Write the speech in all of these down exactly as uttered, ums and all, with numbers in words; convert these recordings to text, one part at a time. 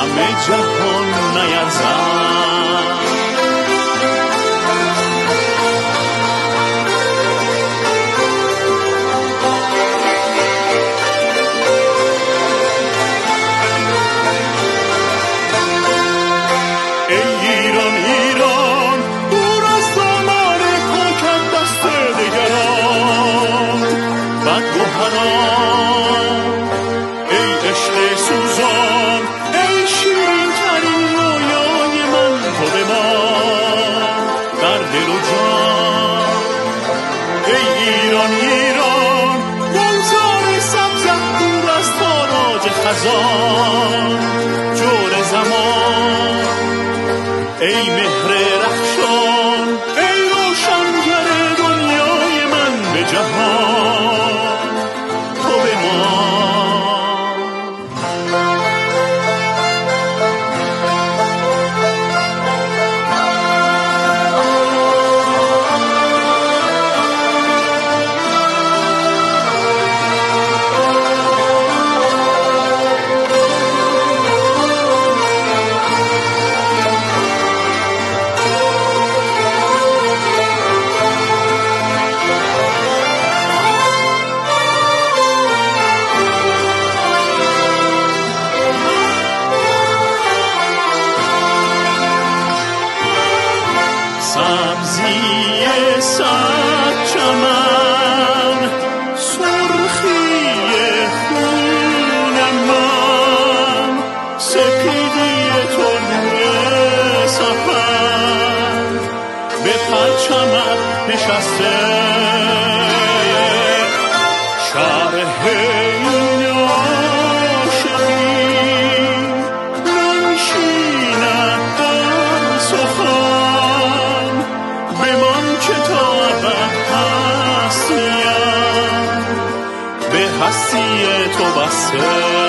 همه جهان نیرزد. ای عشق سوزان، ای شیرین ترین رویای من، تو بمان در دل و جان. ای ایران ایران، گلزار سبزت دور از تاراج خزان، جور زمان. ای مهر رخشان، ای روشنگر دنیای من به جهان، نشسته شرح این عاشقی، ننشیند در سخن، بمان که تا ابد هستیم به هستی تو بسته.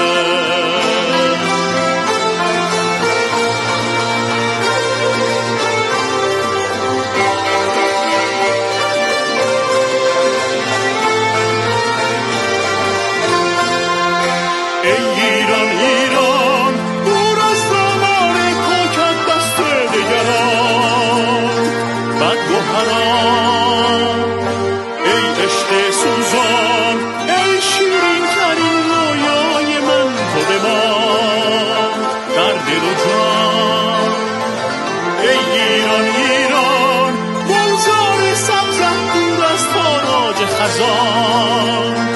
ای عشق سوزان، ای شیرین ترین رویای من، تو بمان در دل و جان. ای ایران ایران، گلزار سبزت دور از تاراج خزان،